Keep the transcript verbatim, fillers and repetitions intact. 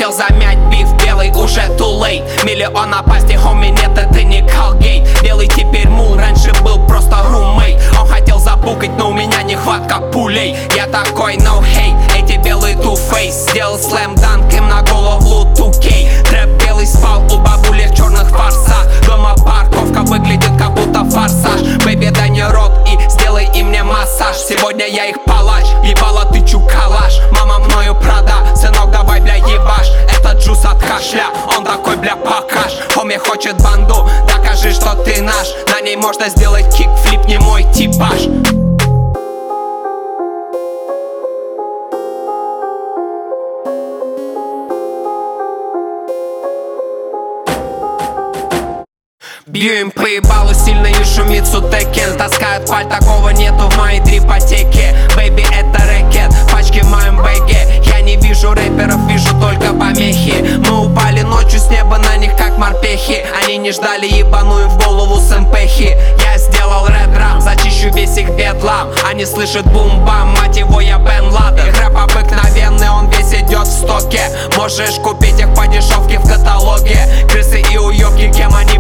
хотел замять биф, белый уже too late. Миллион напастей, хоми, нет, это не Колгейт. Белый теперь мул, раньше был просто румейт. Он хотел забукать, но у меня нехватка пулей. Я такой no hate, эти белые two-face. Сделал слэм-данк им на голову two кей. Трэп белый спал у бабули в черных фарсах. Дома парковка выглядит как будто форсаж. Бэйби, дай мне рот и сделай им мне массаж. Сегодня я их палач, ебала тычу калаш. Мама мною прада, сынок давай бля ебаш. Это джус от кашля, он такой бля покаж. Хоми хочет банду, докажи, что ты наш. На ней можно сделать кикфлип, не мой типаж. Бью им по ебалу сильно и шумит Сутекен. Таскают паль, такого нету в моей трипотеке. Бэйби, это рэкет, пачки в моем бэге. Я не вижу рэперов, вижу только помехи. Мы упали ночью с неба на них как морпехи. Они не ждали, ебаную в голову с эмпехи. Я сделал рэп-рам, зачищу весь их бедлам. Они слышат бум-бам, мать его, я Бен Ладен. Их рэп обыкновенный, он весь идет в стоке. Можешь купить их по дешевке в каталоге. Крысы и уёбки, кем они